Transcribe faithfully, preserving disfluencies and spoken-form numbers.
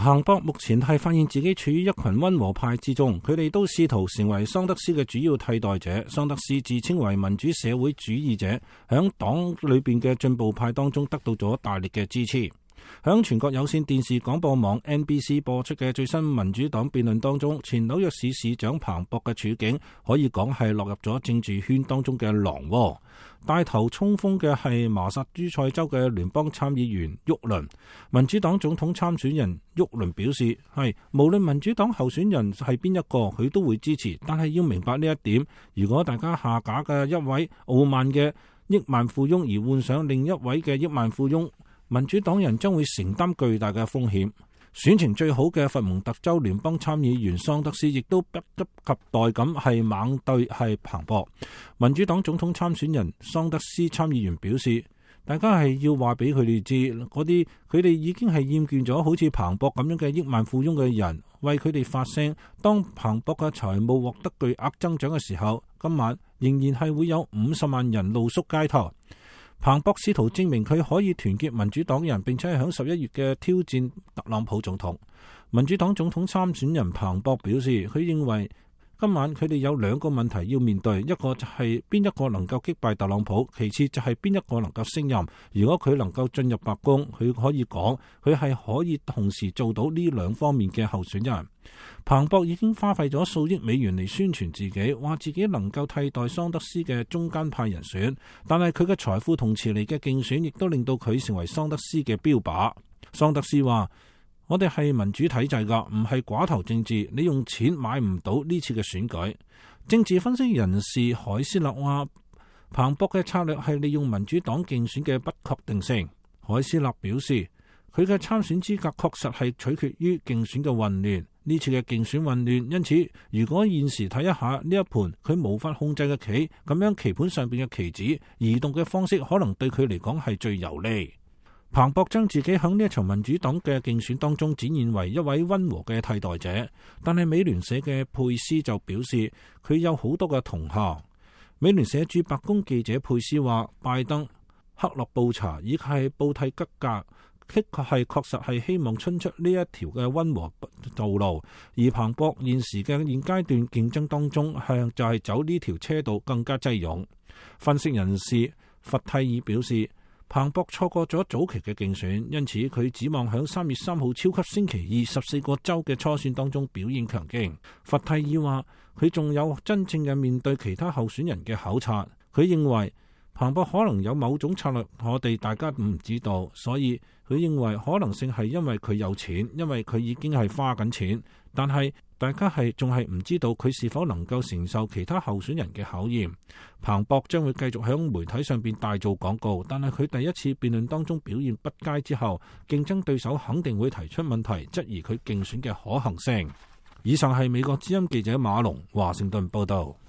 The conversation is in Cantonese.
彭博目前係發現自己處於一群溫和派之中，佢哋都試圖成為桑德斯嘅主要替代者。桑德斯自稱為民主社會主義者，響黨裏邊嘅進步派當中得到咗大力嘅支持。響全國有線電視廣播網 N B C 播出嘅最新民主黨辯論當中，前紐約市市長彭博嘅處境可以講係落入咗政治圈當中嘅狼窩。帶頭衝鋒嘅係麻薩諸塞州嘅聯邦參議員沃倫。民主黨總統參選人沃倫表示，係無論民主黨候選人係邊一個，佢都會支持。但係要明白呢一點，如果大家下架嘅一位傲慢嘅億萬富翁而換上另一位嘅億萬富翁，民主黨人將會承擔巨大嘅風險。選情最好嘅佛蒙特州聯邦參議員桑德斯亦都迫不及待咁係猛對係彭博。民主黨總統參選人桑德斯參議員表示，大家係要話俾佢哋知，嗰啲佢哋已經係厭倦咗好似彭博咁樣嘅億萬富翁嘅人，為佢哋發聲。當彭博嘅財務獲得巨額增長嘅時候，今晚仍然係會有五十萬人露宿街頭。彭博試圖證明佢可以團結民主黨人，並且係喺十一月嘅挑戰特朗普總統。民主黨總統參選人彭博表示，佢認為今晚佢哋有兩個問題要面對，一個就係邊一個能夠擊敗特朗普，其次就係邊一個能夠勝任。如果佢能夠進入白宮，佢可以講佢係可以同時做到呢兩方面嘅候選人。彭博已經花費咗數億美元嚟宣傳自己，話自己能夠替代桑德斯嘅中間派人選，但係佢嘅財富同遲嚟嘅競選亦都令到佢成為桑德斯嘅標靶。桑德斯話：我哋係民主體制㗎，唔係寡頭政治。你用錢買唔到呢次嘅選舉。政治分析人士海斯勒話，彭博嘅策略係利用民主黨競選嘅不確定性。海斯勒表示，佢嘅參選資格確實係取決於競選嘅混亂。呢次嘅競選混亂，因此如果現時睇一下呢一盤佢無法控制嘅棋，咁樣棋盤上邊嘅棋子移動嘅方式，可能對佢嚟講係最有利。彭博將自己喺呢一場民主黨嘅競選當中展現為一位溫和嘅替代者，但係美聯社嘅佩斯就表示佢有好多嘅同行。美聯社駐白宮記者佩斯話，拜登、克洛布查以及係布蒂吉格的確係確實係希望衝出呢一條嘅溫和道路，而彭博現時嘅現階段競爭當中向就係走呢條車道更加擠擁。分析人士弗蒂爾表示，彭博錯過咗早期嘅競選，因此佢指望響三月三號超級星期二十四個州嘅初選當中表現強勁。弗蒂爾話佢仲有真正嘅面對其他候選人嘅考察，佢認為彭博可能有某種策略，我哋大家唔知道，所以佢認為可能性係因為佢有錢，因為佢已經係花緊錢，但係大家係仲係唔知道佢是否能夠承受其他候選人嘅考驗。彭博將會繼續喺媒體上邊大做廣告，但係佢第一次辯論當中表現不佳之後，競爭對手肯定會提出問題，質疑佢競選嘅可行性。以上係美國之音記者馬龍華盛頓報道。